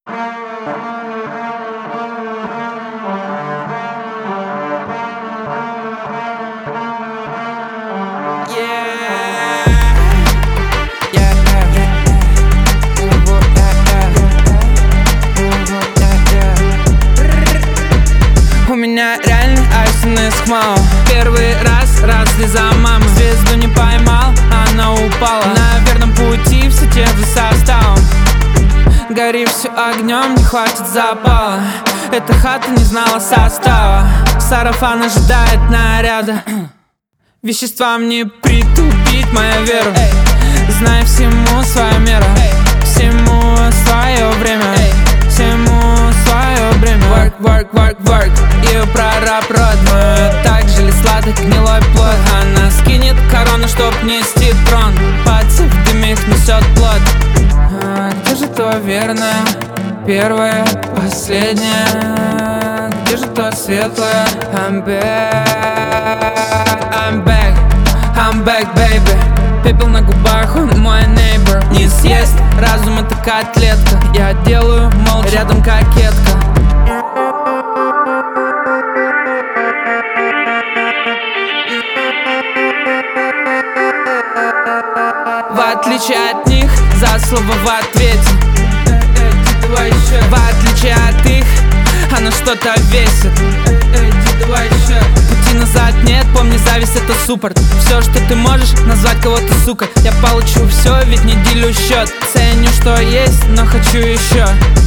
У меня реально айсенес хмао. Первый раз слеза мамы. Звезду не поймал, она упала. На верном пути все те же составом. Гори все огнем, не хватит запала. Эта хата не знала состава. Сарафан ожидает наряда. Веществам не притупить мою веру. Знай всему своя мера. Всему свое время. Всему свое время. Work, work, work, work. И прораб родной. Так же ли сладок гнилой плод. Она скинет корону, чтоб нести трон. Пальцы в дыме их несет плод. Где же то верное? Первое, последнее. Где же то светлое? I'm back, I'm back, I'm back, baby. Пепел на губах, он мой neighbor. Не съесть, разум это котлетка. Я делаю молча, рядом кокетка. В отличие от них, за слово в ответе. В отличие от их, она что-то весит. Пути назад нет, помни, зависть это суппорт. Все, что ты можешь, назвать кого-то сука. Я получу все, ведь не делю счет. Ценю, что есть, но хочу еще.